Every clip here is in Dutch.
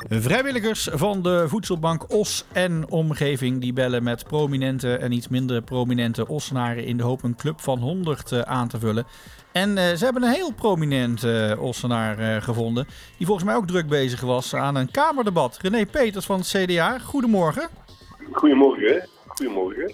Vrijwilligers van de Voedselbank Os en omgeving die bellen met prominente en iets minder prominente Ossenaren in de hoop een club van 100 aan te vullen. En ze hebben een heel prominent Ossenaar gevonden die volgens mij ook druk bezig was aan een kamerdebat. René Peters van het CDA, goedemorgen. Goedemorgen. Goedemorgen.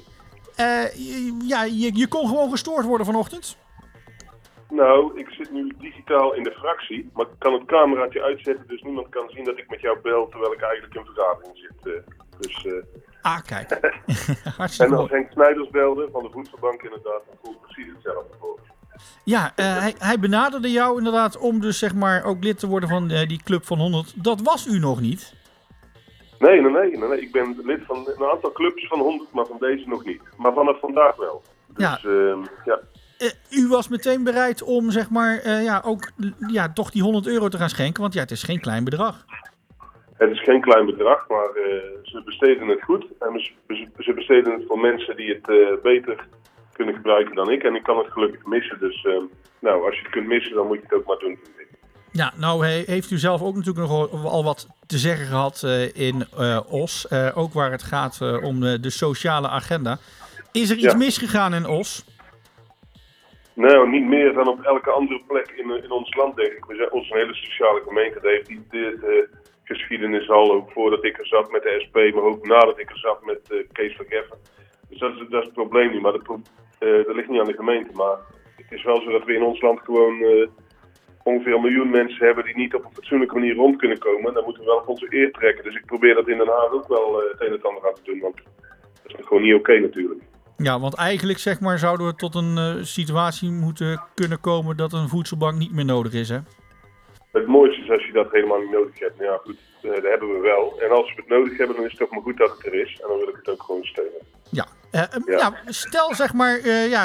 Je kon gewoon gestoord worden vanochtend? Nou, ik zit nu digitaal in de fractie, maar ik kan het cameraatje uitzetten, dus niemand kan zien dat ik met jou bel terwijl ik eigenlijk in vergadering zit. Kijk. En als Henk Snijders belde van de Voedselbank inderdaad, dan voel ik precies hetzelfde voor. Ja, hij benaderde jou inderdaad om dus zeg maar ook lid te worden van die club van 100. Dat was u nog niet? Nee. Ik ben lid van een aantal clubs van 100, maar van deze nog niet. Maar vanaf vandaag wel. Dus, ja. U was meteen bereid om zeg maar toch die €100 te gaan schenken, want ja, het is geen klein bedrag. Het is geen klein bedrag, maar ze besteden het goed. En ze besteden het voor mensen die het beter kunnen gebruiken dan ik. En ik kan het gelukkig missen. Dus als je het kunt missen, dan moet je het ook maar doen. Ja, nou heeft u zelf ook natuurlijk nog al wat te zeggen gehad in Os. Ook waar het gaat om de sociale agenda. Is er iets misgegaan in Os? Nou, niet meer dan op elke andere plek in ons land, denk ik. We zijn onze hele sociale gemeente. Dat heeft die geschiedenis al, ook voordat ik er zat met de SP, maar ook nadat ik er zat met Kees van Geffen. Dus dat is het probleem niet. Maar dat ligt niet aan de gemeente. Maar het is wel zo dat we in ons land gewoon ongeveer 1 miljoen mensen hebben die niet op een fatsoenlijke manier rond kunnen komen. En dan moeten we wel op onze eer trekken. Dus ik probeer dat in Den Haag ook wel het een en het ander aan te doen. Want dat is gewoon niet oké natuurlijk. Ja, want eigenlijk zeg maar zouden we tot een situatie moeten kunnen komen dat een voedselbank niet meer nodig is, hè? Het mooiste is als je dat helemaal niet nodig hebt. Nou ja, goed, dat hebben we wel. En als we het nodig hebben, dan is het toch maar goed dat het er is. En dan wil ik het ook gewoon steunen. Ja, stel zeg maar,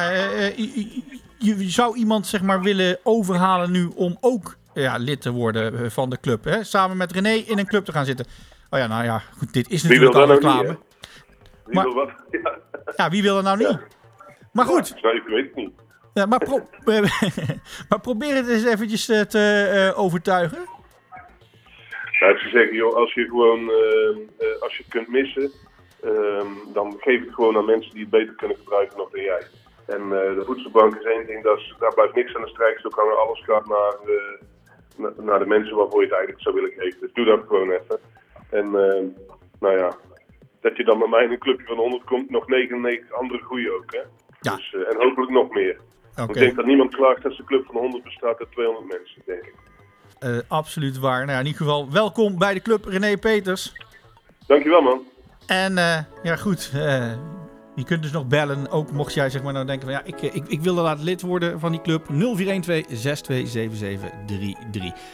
je zou iemand zeg maar willen overhalen nu om ook lid te worden van de club, hè? Samen met René in een club te gaan zitten. Oh ja, nou ja, goed, dit is natuurlijk al reclame. Wie wil wat? Ja, wie wil er nou niet? Ja. Maar goed. Ja, ik weet het niet. Ja, maar probeer het eens eventjes te overtuigen. Nou, ze zeggen, joh, als je het kunt missen, dan geef het gewoon aan mensen die het beter kunnen gebruiken nog dan jij. En de voedselbank is één ding, daar blijft niks aan de strijkstok hangen. Alles gaat naar de mensen waarvoor je het eigenlijk zou willen geven. Dus doe dat gewoon even. En dat je dan bij mij in een clubje van 100 komt, nog 99 andere goeie ook, hè? Ja. Dus, en hopelijk nog meer. Okay. Ik denk dat niemand klaagt als de club van 100 bestaat uit 200 mensen, denk ik. Absoluut waar. Nou ja, in ieder geval welkom bij de club, René Peters. Dankjewel, man. En goed, je kunt dus nog bellen, ook mocht jij zeg maar nou denken van ik wil inderdaad lid worden van die club. 0412 627733.